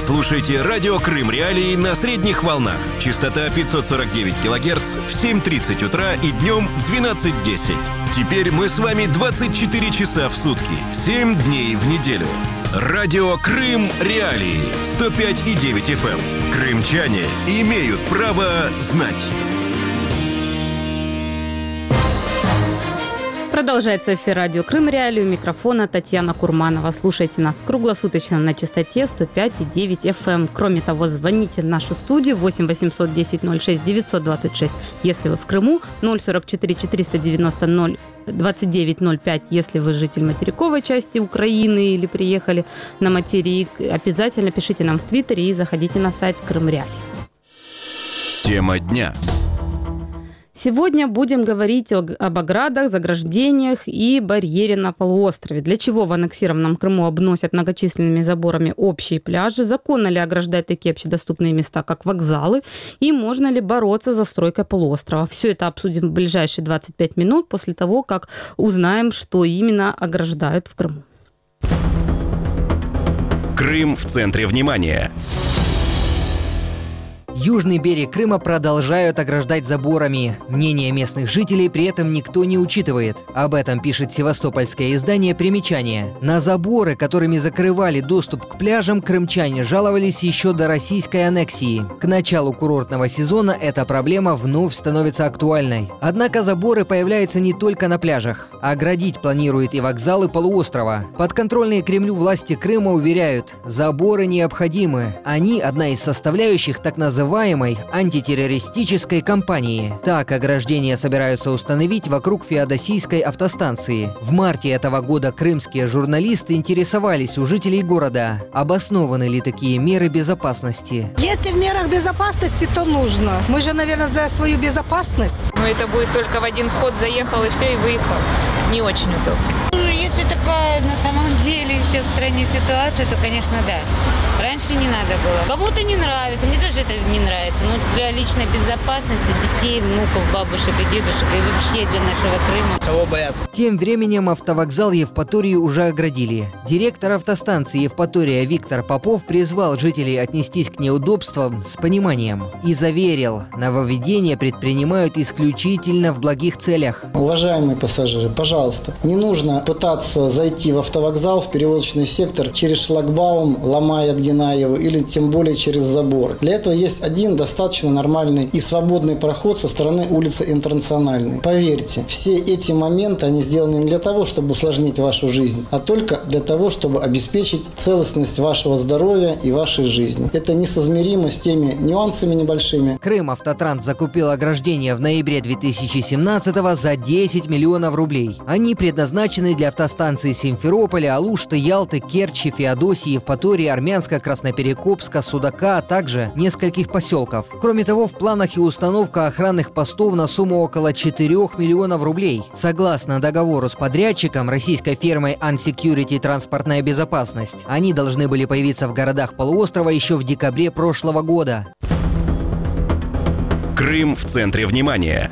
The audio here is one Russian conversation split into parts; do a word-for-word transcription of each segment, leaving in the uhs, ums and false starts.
Слушайте радио Крым Реалии на средних волнах. Частота пятьсот сорок девять килогерц в семь тридцать утра и днем в двенадцать десять. Теперь мы с вами двадцать четыре часа в сутки, семь дней в неделю. Радио Крым Реалии сто пять и девять эф эм. Крымчане имеют право знать. Продолжается эфир радио Крым Реалии. У микрофона Татьяна Курманова. Слушайте нас круглосуточно на частоте сто пять и девять эф эм. Кроме того, звоните в нашу студию восемь восемьсот десять ноль шесть девятьсот двадцать шесть, если вы в Крыму, ноль сорок четыре четыреста девяносто ноль двадцать девять ноль пять, если вы житель материковой части Украины или приехали на материк. Обязательно пишите нам в Твиттере и заходите на сайт Крым Реалии. Тема дня. Сегодня будем говорить о, об оградах, заграждениях и барьере на полуострове. Для чего в аннексированном Крыму обносят многочисленными заборами общие пляжи? Законно ли ограждать такие общедоступные места, как вокзалы? И можно ли бороться с застройкой полуострова? Все это обсудим в ближайшие двадцать пять минут после того, как узнаем, что именно ограждают в Крыму. Крым в центре внимания. Южный берег Крыма продолжают ограждать заборами. Мнение местных жителей при этом никто не учитывает. Об этом пишет севастопольское издание «Примечание». На заборы, которыми закрывали доступ к пляжам, крымчане жаловались еще до российской аннексии. К началу курортного сезона эта проблема вновь становится актуальной. Однако заборы появляются не только на пляжах. Оградить планируют и вокзалы полуострова. Подконтрольные Кремлю власти Крыма уверяют, заборы необходимы. Они одна из составляющих так называемой антитеррористической кампании. Так, ограждения собираются установить вокруг феодосийской автостанции. В марте этого года крымские журналисты интересовались у жителей города, обоснованы ли такие меры безопасности. Если в мерах безопасности, то нужно. Мы же, наверное, за свою безопасность. Но это будет только в один вход, заехал и все, и выехал. Не очень удобно. Если такая на самом деле сейчас в стране ситуация, то, конечно, да. Раньше не надо было. Кому-то не нравится, мне тоже это не нравится. Но для личной безопасности детей, внуков, бабушек и дедушек, и вообще для нашего Крыма. Кого бояться? Тем временем автовокзал Евпатории уже оградили. Директор автостанции Евпатория Виктор Попов призвал жителей отнестись к неудобствам с пониманием и заверил, нововведения предпринимают исключительно в благих целях. Уважаемые пассажиры, пожалуйста, не нужно пытаться зайти в автовокзал, в перевозочный сектор через шлагбаум, ломая отгиная его, или тем более через заборы. Для этого есть один достаточно нормальный и свободный проход со стороны улицы Интернациональной. Поверьте, все эти моменты, они сделаны не для того, чтобы усложнить вашу жизнь, а только для того, чтобы обеспечить целостность вашего здоровья и вашей жизни. Это несоизмеримо с теми нюансами небольшими. Крымавтотранс закупил ограждения в ноябре две тысячи семнадцатого за десять миллионов рублей. Они предназначены для автостанций Симферополя, Алушты, Ялты, Керчи, Феодосии, Евпатории, Армянска, Красноперекопска, Судака, а также нескольких поселков. Кроме того, в планах и установка охранных постов на сумму около четырёх миллионов рублей. Согласно договору с подрядчиком, российской фирмой Unsecurity Транспортная безопасность, они должны были появиться в городах полуострова еще в декабре прошлого года. Крым в центре внимания.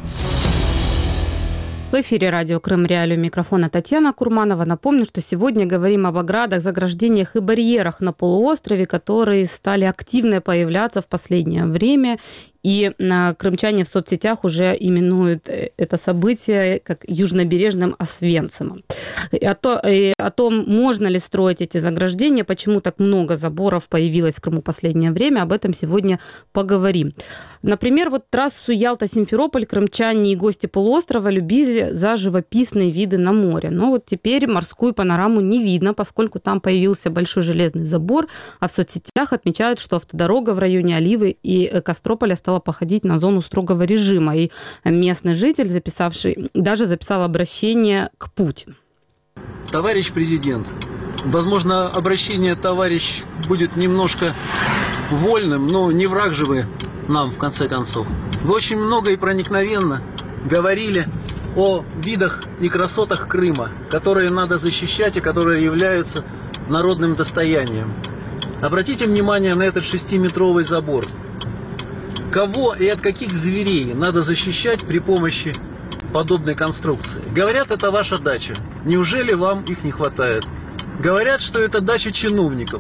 В эфире радио Крым Реалии, у микрофона Татьяна Курманова. Напомню, что сегодня говорим об оградах, заграждениях и барьерах на полуострове, которые стали активно появляться в последнее время. И крымчане в соцсетях уже именуют это событие как южнобережным Освенцимом. И о, то, и о том, можно ли строить эти заграждения, почему так много заборов появилось в Крыму в последнее время, об этом сегодня поговорим. Например, вот трассу Ялта-Симферополь крымчане и гости полуострова любили за живописные виды на море. Но вот теперь морскую панораму не видно, поскольку там появился большой железный забор, а в соцсетях отмечают, что автодорога в районе Оливы и Кострополя стала походить на зону строгого режима. И местный житель, записавший, даже записал обращение к Путину. Товарищ президент, возможно, обращение товарищ будет немножко вольным, но не враг же вы нам, в конце концов. Вы очень много и проникновенно говорили о видах и красотах Крыма, которые надо защищать и которые являются народным достоянием. Обратите внимание на этот шестиметровый забор. Кого и от каких зверей надо защищать при помощи подобной конструкции? Говорят, это ваша дача. Неужели вам их не хватает? Говорят, что это дача чиновников.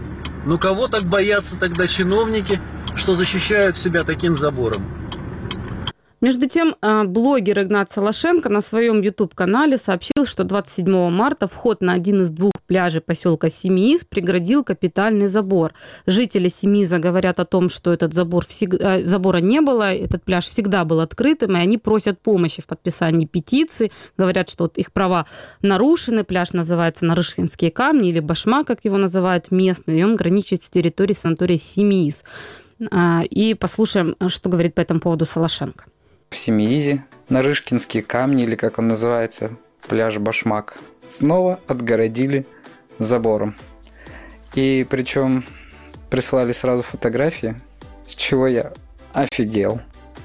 Но кого так боятся тогда чиновники, что защищают себя таким забором? Между тем, блогер Игнат Солошенко на своем YouTube-канале сообщил, что двадцать седьмого марта вход на один из двух пляжей поселка Семииз преградил капитальный забор. Жители Семииза говорят о том, что этот забор всегда, забора не было, этот пляж всегда был открытым, и они просят помощи в подписании петиции. Говорят, что их права нарушены. Пляж называется Нарышкинские камни, или Башма, как его называют местные, и он граничит с территорией санатория Семииз. И послушаем, что говорит по этому поводу Солошенко. В Семиизе Нарышкинские камни, или как он называется, пляж Башмак, снова отгородили забором. И причем прислали сразу фотографии, с чего я офигел.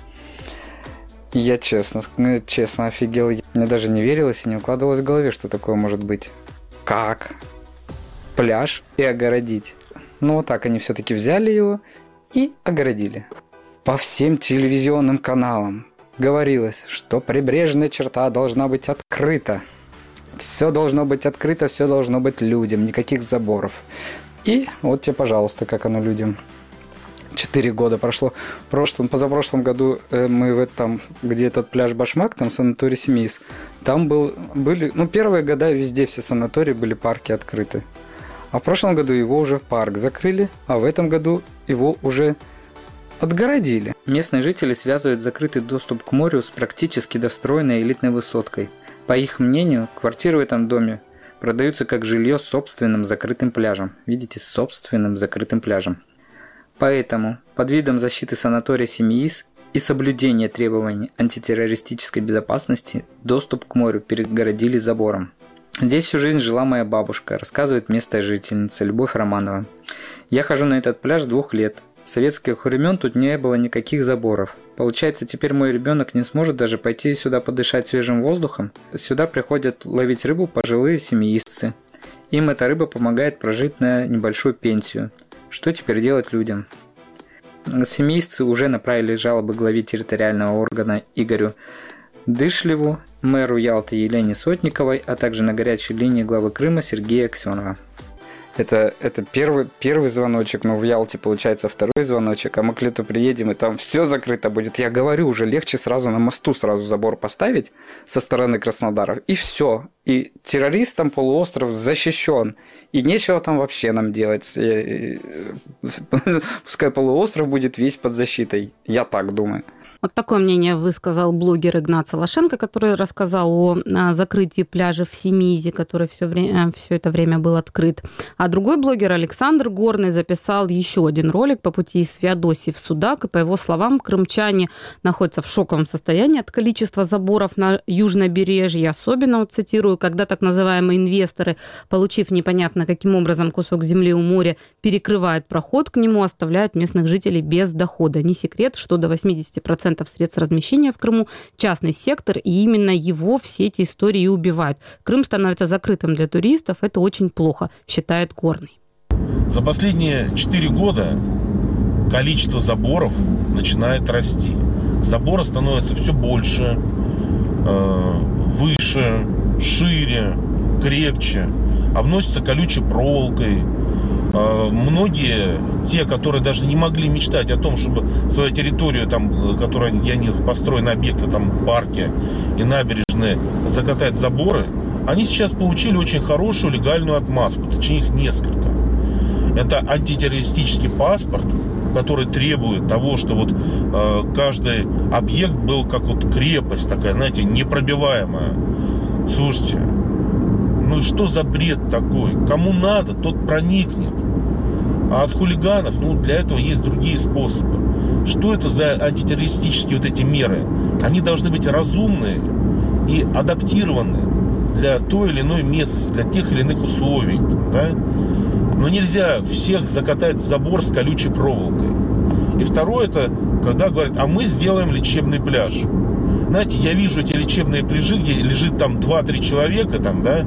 Я честно, честно офигел. Мне даже не верилось и не укладывалось в голове, что такое может быть. Как? Пляж и огородить. Ну вот так они все-таки взяли его и огородили. По всем телевизионным каналам говорилось, что прибрежная черта должна быть открыта. Все должно быть открыто, все должно быть людям, никаких заборов. И вот тебе, пожалуйста, как оно людям. Четыре года прошло. В прошлом, позапрошлом году мы в этом, где этот пляж Башмак, там санаторий Семииз, там был, были, ну, первые года везде все санатории были, парки открыты. А в прошлом году его уже парк закрыли, а в этом году его уже отгородили. Местные жители связывают закрытый доступ к морю с практически достроенной элитной высоткой. По их мнению, квартиры в этом доме продаются как жилье с собственным закрытым пляжем. Видите, с собственным закрытым пляжем. Поэтому под видом защиты санатория Семииз и соблюдения требований антитеррористической безопасности доступ к морю перегородили забором. Здесь всю жизнь жила моя бабушка, рассказывает местная жительница Любовь Романова. Я хожу на этот пляж двух лет. С советских времен тут не было никаких заборов. Получается, теперь мой ребенок не сможет даже пойти сюда подышать свежим воздухом. Сюда приходят ловить рыбу пожилые семиизцы. Им эта рыба помогает прожить на небольшую пенсию. Что теперь делать людям? Семиизцы уже направили жалобы главе территориального органа Игорю Дышлеву, мэру Ялты Елене Сотниковой, а также на горячей линии главы Крыма Сергея Аксенова. Это, это первый, первый звоночек, но в Ялте получается второй звоночек, а мы к лету приедем, и там все закрыто будет. Я говорю, уже легче сразу на мосту сразу забор поставить со стороны Краснодара, и все. И террористам полуостров защищен, и нечего там вообще нам делать. Пускай полуостров будет весь под защитой, я так думаю. Вот такое мнение высказал блогер Игнат Солошенко, который рассказал о, о закрытии пляжа в Семиизе, который все, время, все это время был открыт. А другой блогер Александр Горный записал еще один ролик по пути из Феодосии в Судак. И по его словам, крымчане находятся в шоковом состоянии от количества заборов на южнобережье. Особенно, вот цитирую, когда так называемые инвесторы, получив непонятно каким образом кусок земли у моря, перекрывают проход к нему, оставляют местных жителей без дохода. Не секрет, что до восемьдесят процентов средств размещения в Крыму частный сектор, и именно его все эти истории и убивают. Крым становится закрытым для туристов, это очень плохо, считает Горный. За последние четыре года количество заборов начинает расти. Заборы становятся все больше, выше, шире, крепче, обносятся колючей проволокой. Многие, те, которые даже не могли мечтать о том, чтобы свою территорию, там, которая, где они построены объекты, там, парки и набережные, закатать заборы, они сейчас получили очень хорошую легальную отмазку, точнее их несколько. Это антитеррористический паспорт, который требует того, что вот э, каждый объект был как вот крепость такая, знаете, непробиваемая. Слушайте, ну что за бред такой? Кому надо, тот проникнет. А от хулиганов, ну, для этого есть другие способы. Что это за антитеррористические вот эти меры? Они должны быть разумные и адаптированы для той или иной местности, для тех или иных условий, да? Но нельзя всех закатать в забор с колючей проволокой. И второе, это когда говорят, а мы сделаем лечебный пляж. Знаете, я вижу эти лечебные пляжи, где лежит там два-три человека, там, да,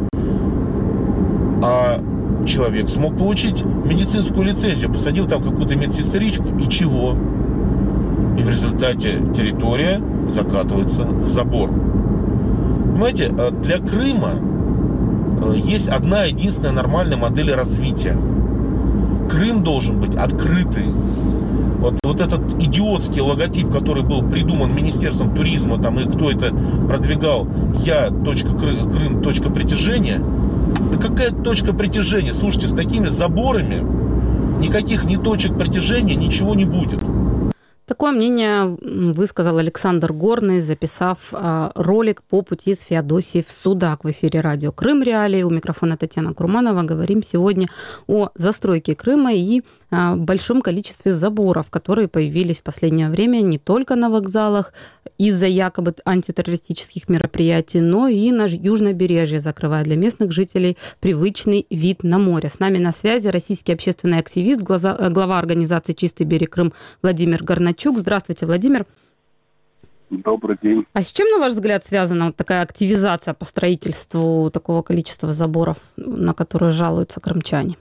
а человек смог получить медицинскую лицензию, посадил там какую-то медсестричку, и чего? И в результате территория закатывается в забор. Понимаете, для Крыма есть одна единственная нормальная модель развития. Крым должен быть открытый. Вот, вот этот идиотский логотип, который был придуман Министерством туризма, там, и кто это продвигал, я, точка, Крым, точка притяжения. Да какая точка притяжения? Слушайте, с такими заборами никаких ни точек притяжения, ничего не будет. Такое мнение высказал Александр Горный, записав э, ролик по пути с Феодосии в Судак в эфире радио «Крым Реалии». У микрофона Татьяна Курманова. Говорим сегодня о застройке Крыма и э, большом количестве заборов, которые появились в последнее время не только на вокзалах из-за якобы антитеррористических мероприятий, но и на южном побережье, закрывая для местных жителей привычный вид на море. С нами на связи российский общественный активист, глаза, глава организации «Чистый берег Крым» Владимир Горначук. Здравствуйте, Владимир. Добрый день. А с чем, на ваш взгляд, связана вот такая активизация по строительству такого количества заборов, на которые жалуются крымчане?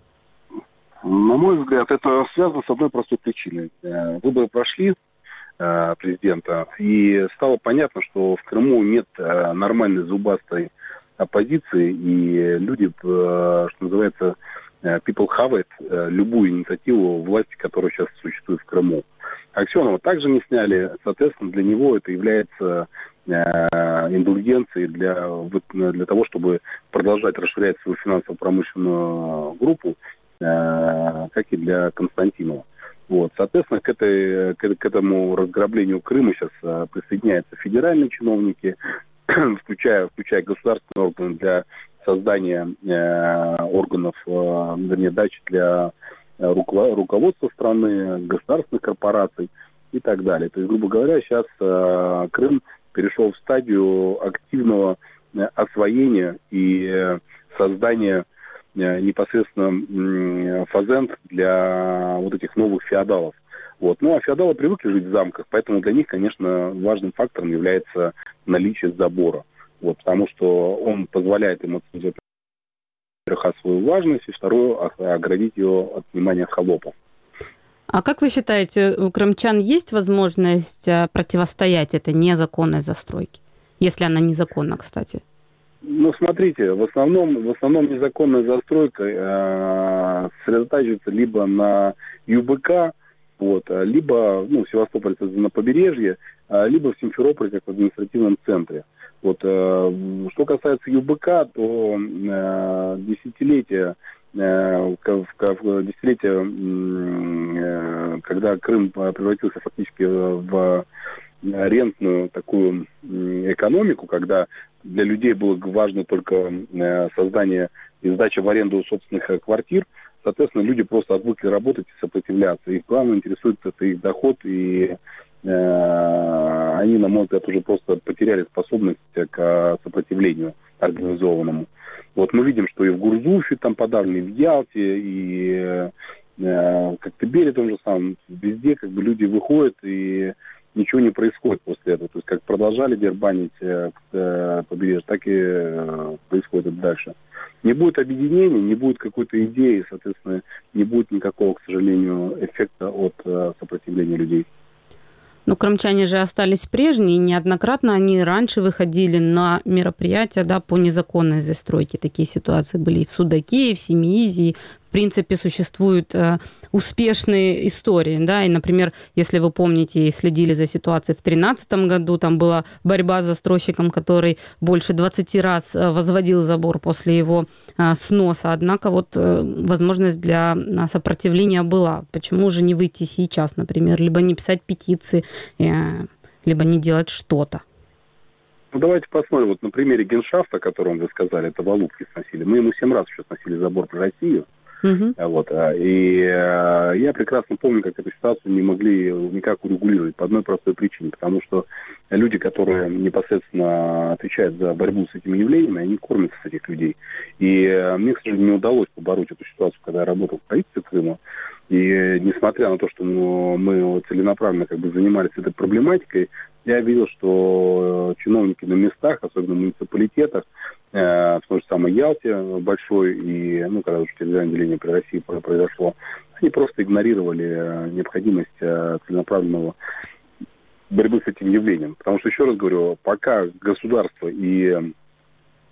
На мой взгляд, это связано с одной простой причиной. Выборы прошли президента, и стало понятно, что в Крыму нет нормальной зубастой оппозиции, и люди, что называется, people have it, любую инициативу власти, которая сейчас существует в Крыму. Аксенова также не сняли, соответственно, для него это является э, индульгенцией для, для того, чтобы продолжать расширять свою финансово-промышленную группу, э, как и для Константинова. Вот. Соответственно, к, этой, к, к этому разграблению Крыма сейчас э, присоединяются федеральные чиновники, включая, включая государственные органы для создания э, органов, э, вернее, дач для руководства страны, государственных корпораций и так далее. То есть, грубо говоря, сейчас э, Крым перешел в стадию активного э, освоения и э, создания э, непосредственно э, фазенд для вот этих новых феодалов. Вот. Ну, а феодалы привыкли жить в замках, поэтому для них, конечно, важным фактором является наличие забора. Вот, потому что он позволяет им отсутствовать свою важность, и второе, оградить ее от внимания холопов. А как вы считаете, у крымчан есть возможность противостоять этой незаконной застройке? Если она незаконна, кстати. Ну, смотрите, в основном, в основном незаконная застройка э, сосредотачивается либо на ЮБК, вот, либо, ну, в Севастополе на побережье, либо в Симферополе, как в административном центре. Вот, э, что касается ЮБК, то э, десятилетия, э, в, в, десятилетия э, когда Крым превратился фактически в рентную такую экономику, когда для людей было важно только э, создание и сдача в аренду собственных квартир, соответственно, люди просто отвыкли работать и сопротивляться. Их главное интересует это их доход, и э, они, на мой взгляд, уже просто потеряли способность к сопротивлению организованному. Вот мы видим, что и в Гурзуфе там подавлены, и в Ялте, и э, в Коктебеле том же самом, везде как бы люди выходят, и ничего не происходит после этого. То есть как продолжали дербанить э, побережье, так и э, происходит дальше. Не будет объединения, не будет какой-то идеи, соответственно, не будет никакого, к сожалению, эффекта от э, сопротивления людей. Ну, крымчане же остались прежние, неоднократно они раньше выходили на мероприятия, да, по незаконной застройке. Такие ситуации были и в Судаке, и в Семиизе. В принципе, существуют э, успешные истории, да, и, например, если вы помните и следили за ситуацией в две тысячи тринадцатом году, там была борьба с застройщиком, который больше двадцати раз возводил забор после его э, сноса, однако вот э, возможность для сопротивления была. Почему же не выйти сейчас, например, либо не писать петиции, э, либо не делать что-то? Ну, давайте посмотрим, вот на примере Геншафта, о котором вы сказали, это в Алупке сносили. Мы ему семь раз еще сносили забор про Россию. Uh-huh. Вот, и э, я прекрасно помню, как эту ситуацию не могли никак урегулировать по одной простой причине, потому что люди, которые непосредственно отвечают за борьбу с этими явлениями, они кормятся с этих людей. И э, мне, к сожалению, не удалось побороть эту ситуацию, когда я работал в правительстве Крыма. И несмотря на то, что ну, мы целенаправленно как бы занимались этой проблематикой, я видел, что чиновники на местах, особенно в муниципалитетах, э, в той же самой Ялте большой, и, ну, когда уже территориальное деление при России произошло, они просто игнорировали необходимость э, целенаправленного борьбы с этим явлением. Потому что, еще раз говорю, пока государство и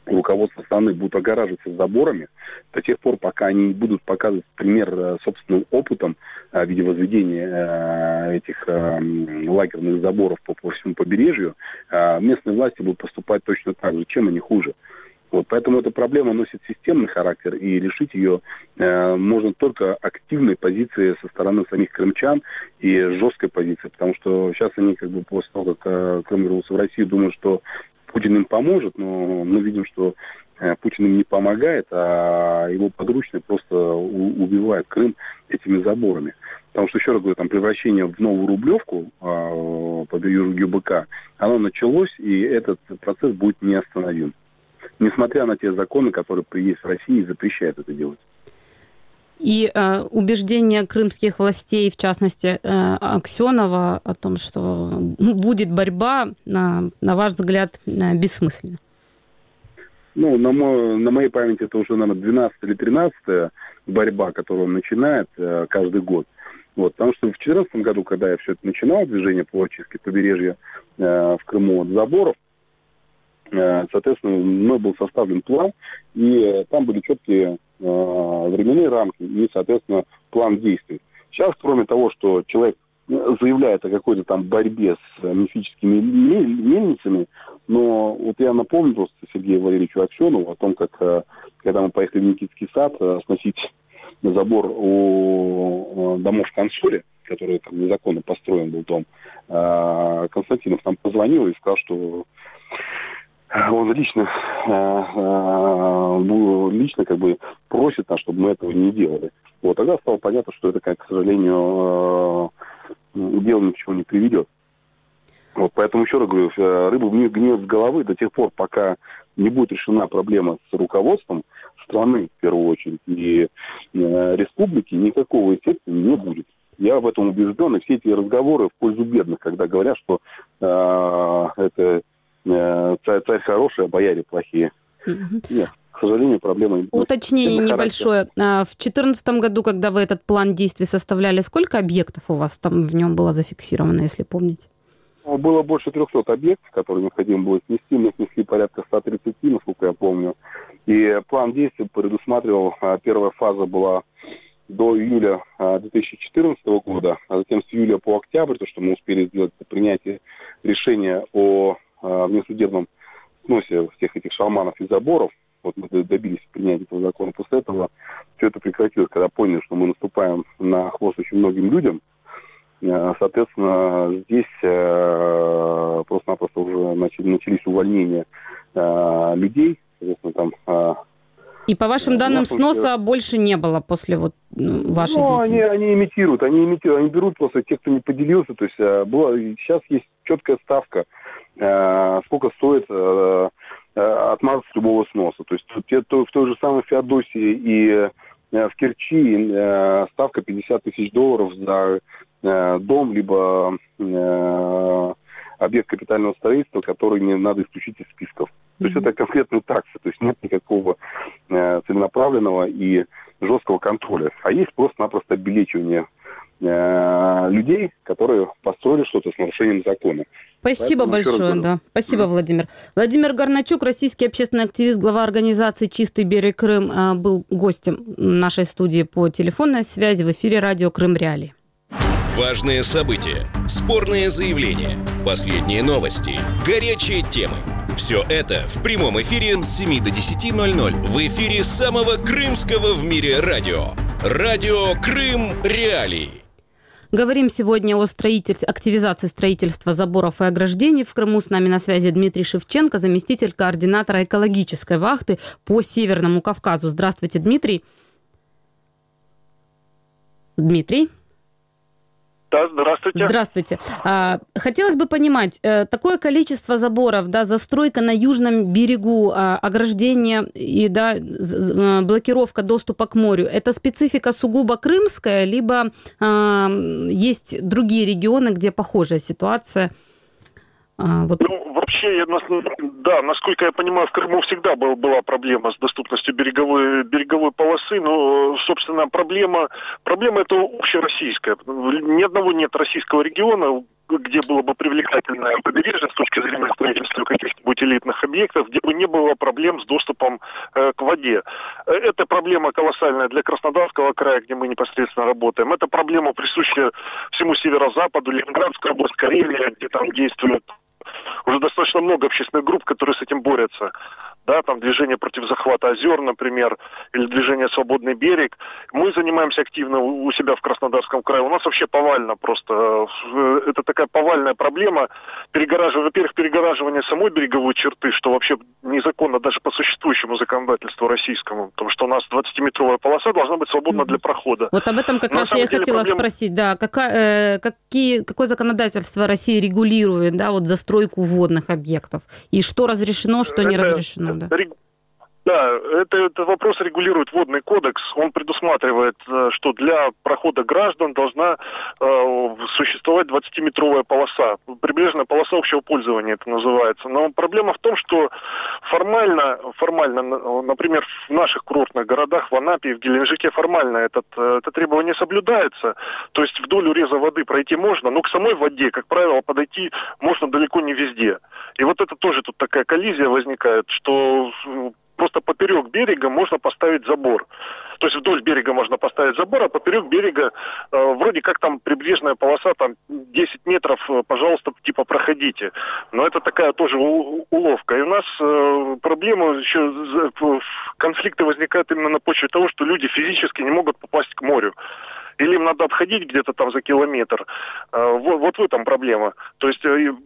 руководство страны будут огораживаться заборами, до тех пор, пока они не будут показывать пример собственным опытом в виде возведения этих лагерных заборов по, по всему побережью, местные власти будут поступать точно так же, чем они хуже. Вот, поэтому эта проблема носит системный характер, и решить ее э, можно только активной позицией со стороны самих крымчан и жесткой позицией, потому что сейчас они, как бы, после того, как э, Крым вернулся в Россию, думают, что Путин им поможет, но мы видим, что э, Путин им не помогает, а его подручные просто у- убивают Крым этими заборами. Потому что, еще раз говорю, там превращение в новую Рублевку э, по ЮБК, оно началось, и этот процесс будет неостановим. Несмотря на те законы, которые есть в России, запрещают это делать. И э, убеждение крымских властей, в частности э, Аксенова, о том, что будет борьба, на, на ваш взгляд, э, бессмысленно? Ну, на, мой, на моей памяти это уже, наверное, двенадцатая или тринадцатая борьба, которую он начинает э, каждый год. Вот, потому что в две тысячи четырнадцатом году, когда я все это начинал, движение по очистке побережья э, в Крыму от заборов, соответственно, мной был составлен план, и там были четкие э, временные рамки и, соответственно, план действий. Сейчас, кроме того, что человек заявляет о какой-то там борьбе с мифическими мельницами, но вот я напомню просто Сергею Валерьевичу Аксенову о том, как, когда мы поехали в Никитский сад сносить забор у домов в Консоле, который там незаконно построен был дом, Константинов нам позвонил и сказал, что он лично, лично как бы просит нас, чтобы мы этого не делали. Вот тогда стало понятно, что это, к сожалению, дело ни к чему не приведет. Вот поэтому еще раз говорю, рыба гниет с головы до тех пор, пока не будет решена проблема с руководством страны, в первую очередь, и республики, никакого эффекта не будет. Я в этом убежден, и все эти разговоры в пользу бедных, когда говорят, что э, это э, царь, царь хороший, а бояре плохие. Mm-hmm. Нет, к сожалению, проблема... Уточнение небольшое. В две тысячи четырнадцатом году, когда вы этот план действий составляли, сколько объектов у вас там в нем было зафиксировано, если помните? Было больше трехсот объектов, которые необходимо было снести. Мы снесли порядка ста тридцати, насколько я помню. И план действий предусматривал, первая фаза была до июля две тысячи четырнадцатого года, а затем с июля по октябрь, то, что мы успели сделать, это принятие решения о внесудебном сносе всех этих шалманов и заборов. Вот мы добились принятия этого закона. После этого все это прекратилось, когда поняли, что мы наступаем на хвост очень многим людям. Соответственно, здесь просто-напросто уже начали, начались увольнения людей. Соответственно, там... И по вашим данным, сноса больше не было после вот вашей ну, деятельности? Они, они имитируют, они имитируют, они берут просто тех, кто не поделился. То есть было, сейчас есть четкая ставка, э, сколько стоит э, отмазаться от любого сноса. То есть те, то, в той же самой Феодосии и э, в Керчи э, ставка пятьдесят тысяч долларов за э, дом, либо э, объект капитального строительства, который не надо исключить из списков. То есть это конкретные таксы, то есть нет никакого э, целенаправленного и жесткого контроля. А есть просто-напросто обелечивание э, людей, которые построили что-то с нарушением закона. Спасибо Поэтому большое, да. Спасибо, Владимир. Владимир Горначук, российский общественный активист, глава организации «Чистый берег Крым», был гостем нашей студии по телефонной связи в эфире радио «Крым Реалии». Важные события, спорные заявления, последние новости, горячие темы. Все это в прямом эфире с семи до десяти ноль-ноль в эфире самого крымского в мире радио. Радио «Крым Реалии». Говорим сегодня о строительстве, активизации строительства заборов и ограждений в Крыму. С нами на связи Дмитрий Шевченко, заместитель координатора экологической вахты по Северному Кавказу. Здравствуйте, Дмитрий. Дмитрий. Да, здравствуйте. Здравствуйте. Хотелось бы понимать, такое количество заборов, да, застройка на южном берегу, ограждение и да, блокировка доступа к морю, это специфика сугубо крымская, либо есть другие регионы, где похожая ситуация? Вот. Ну, вообще, да, насколько я понимаю, в Крыму всегда был, была проблема с доступностью береговой, береговой полосы, но, собственно, проблема, проблема это общероссийская. Ни одного нет российского региона, где было бы привлекательное побережье с точки зрения строительства каких-нибудь элитных объектов, где бы не было проблем с доступом э, к воде. Это проблема колоссальная для Краснодарского края, где мы непосредственно работаем. Это проблема, присущая всему северо-западу, Ленинградская область, Карелия, где там действует уже достаточно много общественных групп, которые с этим борются. Да, там движение против захвата озер, например, или движение «Свободный берег». Мы занимаемся активно у себя в Краснодарском крае. У нас вообще повально просто. Это такая повальная проблема. Перегораживание, во-первых, перегораживание самой береговой черты, что вообще незаконно даже по существующему законодательству российскому. Потому что у нас двадцатиметровая полоса должна быть свободна mm-hmm. для прохода. Вот об этом как Но раз я деле хотела проблема... спросить. Да, какая, э, какие, какое законодательство России регулирует, да, вот застройку водных объектов? И что разрешено, что не это... разрешено? Да. Да, это, этот вопрос регулирует Водный кодекс. Он предусматривает, что для прохода граждан должна э, существовать двадцатиметровая полоса. Прибрежная полоса общего пользования это называется. Но проблема в том, что формально, формально, например, в наших курортных городах, в Анапе и в Геленджике формально этот, это требование соблюдается. То есть вдоль уреза воды пройти можно, но к самой воде, как правило, подойти можно далеко не везде. И вот это тоже тут такая коллизия возникает, что... Просто поперек берега можно поставить забор. То есть вдоль берега можно поставить забор, а поперек берега э, вроде как там прибрежная полоса, там десять метров, э, пожалуйста, типа проходите. Но это такая тоже у- уловка. И у нас э, проблема еще, э, конфликты возникают именно на почве того, что люди физически не могут попасть к морю. Или им надо обходить где-то там за километр. Вот, вот в этом проблема. То есть,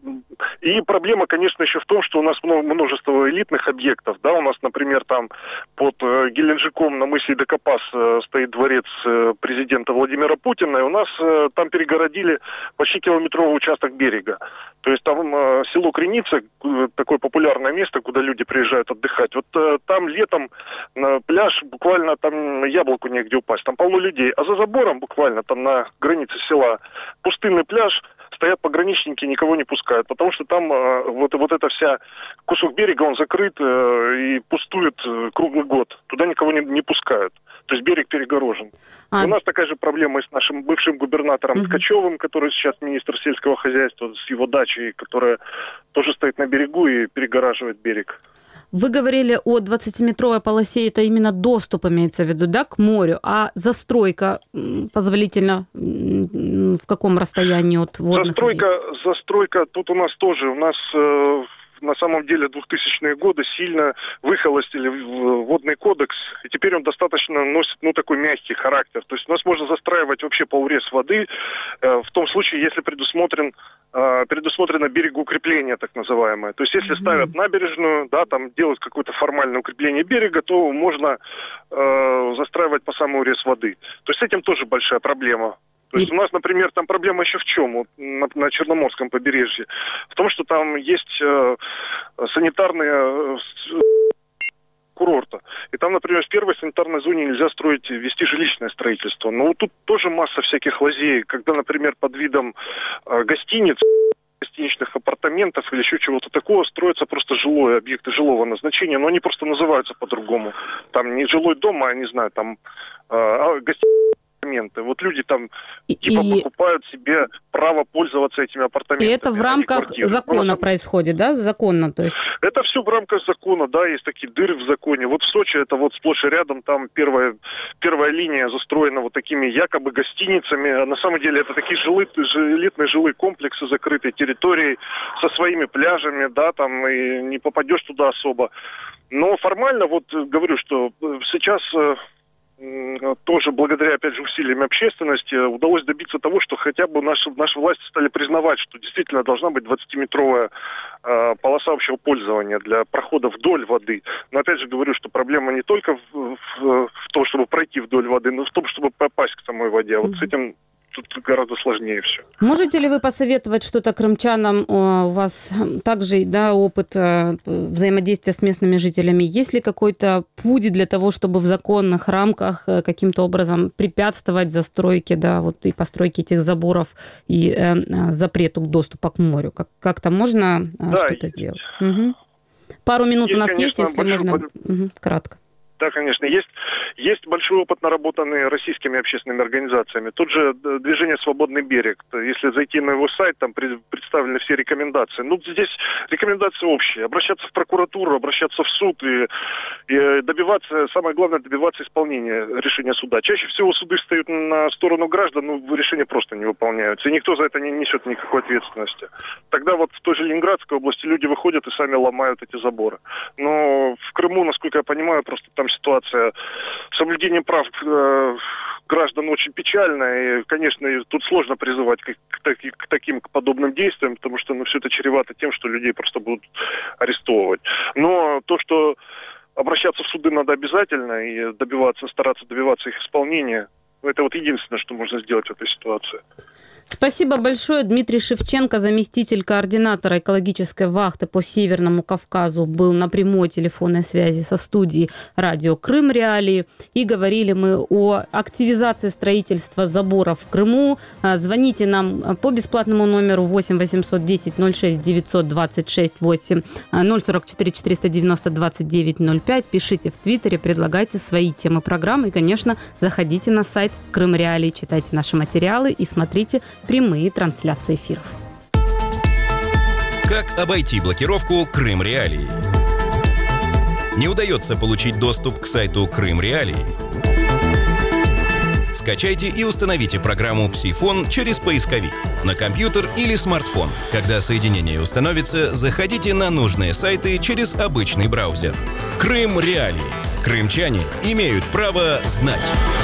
и проблема, конечно, еще в том, что у нас множество элитных объектов. Да, у нас, например, там под Геленджиком на мысе Докопас стоит дворец президента Владимира Путина, и у нас там перегородили почти километровый участок берега. То есть там село Креница, такое популярное место, куда люди приезжают отдыхать. Вот там летом на пляж буквально там яблоку негде упасть. Там полно людей. А за забором буквально там на границе села пустынный пляж, стоят пограничники, никого не пускают, потому что там э, вот, вот эта вся кусок берега, он закрыт э, и пустует э, круглый год. Туда никого не, не пускают. То есть берег перегорожен. А... У нас такая же проблема и с нашим бывшим губернатором угу. Ткачевым, который сейчас министр сельского хозяйства, с его дачей, которая тоже стоит на берегу и перегораживает берег. Вы говорили о двадцатиметровой полосе, это именно доступ имеется в виду, да, к морю, а застройка позволительно в каком расстоянии от водных? Застройка, застройка тут у нас тоже, у нас э, на самом деле двухтысячные годы сильно выхолостили водный кодекс, и теперь он достаточно носит, ну, такой мягкий характер. То есть у нас можно застраивать вообще по урез воды э, в том случае, если предусмотрен предусмотрено берегоукрепление, так называемое. То есть, если mm-hmm. ставят набережную, да, там делают какое-то формальное укрепление берега, то можно э, застраивать по самый урез воды. То есть, с этим тоже большая проблема. То есть, mm-hmm. у нас, например, там проблема еще в чем? Вот, на, на Черноморском побережье. В том, что там есть э, санитарные... Э, курорта. И там, например, в первой санитарной зоне нельзя строить, вести жилищное строительство. Но вот тут тоже масса всяких лазеек, когда, например, под видом э, гостиниц, гостиничных апартаментов или еще чего-то такого строятся просто жилые объекты жилого назначения, но они просто называются по-другому. Там не жилой дом, а, не знаю, там э, гостиничные апартаменты. Вот люди там и, типа и... покупают себе право пользоваться этими апартаментами. И это в рамках закона ну, происходит, да? Законно, то есть? Это все в рамках закона, да, есть такие дыры в законе. Вот в Сочи это вот сплошь и рядом, там первая, первая линия застроена вот такими якобы гостиницами, а на самом деле это такие жилые, элитные жилые комплексы, закрытые территории со своими пляжами, да, там и не попадешь туда особо. Но формально, вот говорю, что сейчас... тоже благодаря, опять же, усилиям общественности удалось добиться того, что хотя бы наши, наши власти стали признавать, что действительно должна быть двадцатиметровая э, полоса общего пользования для прохода вдоль воды. Но опять же говорю, что проблема не только в, в, в том, чтобы пройти вдоль воды, но и в том, чтобы попасть к самой воде. А вот с этим тут гораздо сложнее все. Можете ли вы посоветовать что-то крымчанам? У вас также, да, опыт взаимодействия с местными жителями. Есть ли какой-то путь для того, чтобы в законных рамках каким-то образом препятствовать застройке, да, вот и постройке этих заборов и э, запрету доступа к морю? Как- как-то можно да, что-то есть. сделать? Угу. Пару минут есть, у нас конечно, есть, если можно под... угу, кратко. Да, конечно. Есть, есть большой опыт, наработанный российскими общественными организациями. Тот же движение «Свободный берег». Если зайти на его сайт, там представлены все рекомендации. Ну, здесь рекомендации общие. Обращаться в прокуратуру, обращаться в суд и, и добиваться, самое главное, добиваться исполнения решения суда. Чаще всего суды встают на сторону граждан, ну, решения просто не выполняются. И никто за это не несет никакой ответственности. Тогда вот в той же Ленинградской области люди выходят и сами ломают эти заборы. Но в Крыму, насколько я понимаю, просто там ситуация с соблюдением прав э, граждан очень печальная. И, конечно, тут сложно призывать к, к, к таким к подобным действиям, потому что ну, все это чревато тем, что людей просто будут арестовывать. Но то, что обращаться в суды надо обязательно и добиваться, стараться добиваться их исполнения, это вот единственное, что можно сделать в этой ситуации. Спасибо большое. Дмитрий Шевченко, заместитель координатора экологической вахты по Северному Кавказу, был на прямой телефонной связи со студией радио «Крым Реалии». И говорили мы о активизации строительства заборов в Крыму. Звоните нам по бесплатному номеру восемь восемьсот десять ноль шесть девятьсот двадцать шесть восемь, ноль сорок четыре четыреста девяносто двадцать девять ноль пять. Пишите в Твиттере, предлагайте свои темы программы. И, конечно, заходите на сайт «Крым Реалии», читайте наши материалы и смотрите прямые трансляции эфиров. Как обойти блокировку Крым Реалии? Не удается получить доступ к сайту Крым Реалии? Скачайте и установите программу «Псифон» через поисковик на компьютер или смартфон. Когда соединение установится, заходите на нужные сайты через обычный браузер. Крым Реалии. Крымчане имеют право знать.